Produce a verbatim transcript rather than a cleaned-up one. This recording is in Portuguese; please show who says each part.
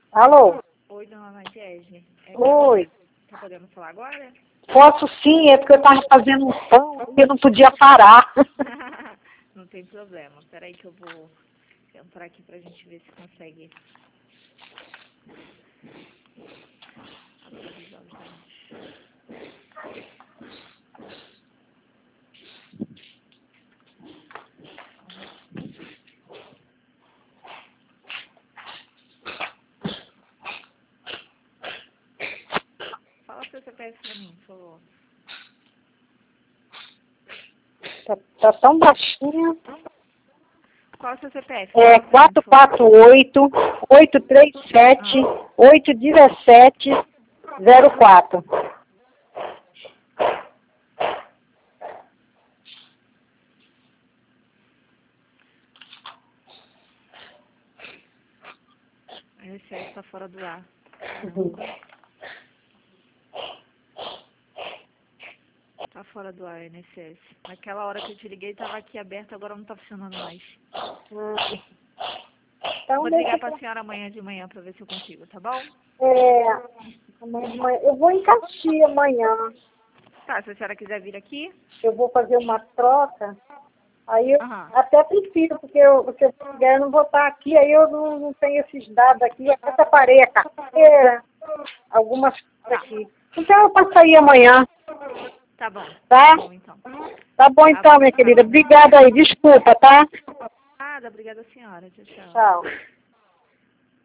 Speaker 1: Alô?
Speaker 2: Oi, dona Nadiege. É
Speaker 1: Oi.
Speaker 2: Tá podendo falar agora?
Speaker 1: Posso sim, é porque eu estava fazendo um pão e eu não podia parar.
Speaker 2: Não tem problema. Espera aí que eu vou entrar aqui pra gente ver se consegue atualizar os dados. Fala seu C P F pra mim, por favor.
Speaker 1: Tá, tá tão baixinho.
Speaker 2: Qual é o seu C P F?
Speaker 1: É
Speaker 2: Fala pra mim,
Speaker 1: quatro
Speaker 2: por favor.
Speaker 1: quatro oito, oito três sete, oito um sete, zero quatro.
Speaker 2: A I N S S tá fora do ar.
Speaker 1: Uhum.
Speaker 2: Tá fora do ar, a I N S S. Naquela hora que eu te liguei, tava aqui aberto, agora não tá funcionando mais.
Speaker 1: Hum. Então,
Speaker 2: Vou
Speaker 1: deixa
Speaker 2: ligar
Speaker 1: eu...
Speaker 2: pra senhora amanhã de manhã pra ver se eu consigo, tá bom?
Speaker 1: É, amanhã de manhã- eu vou em Caxias amanhã.
Speaker 2: Tá, se a senhora quiser vir aqui.
Speaker 1: Eu vou fazer uma troca. Aí eu
Speaker 2: Aham.
Speaker 1: até prefiro, porque eu, porque eu, eu não vou estar aqui, aí eu não, não tenho esses dados aqui. Eu até separei a carteira, algumas coisas aqui. Então eu passo aí amanhã,
Speaker 2: Tá bom.
Speaker 1: tá?
Speaker 2: Tá bom, então.
Speaker 1: Tá bom
Speaker 2: Tá
Speaker 1: então,
Speaker 2: bom.
Speaker 1: minha
Speaker 2: Tá
Speaker 1: querida.
Speaker 2: bom.
Speaker 1: Obrigada aí. Desculpa, tá?
Speaker 2: Nada, obrigada, senhora. Tchau, tchau.
Speaker 1: Tchau.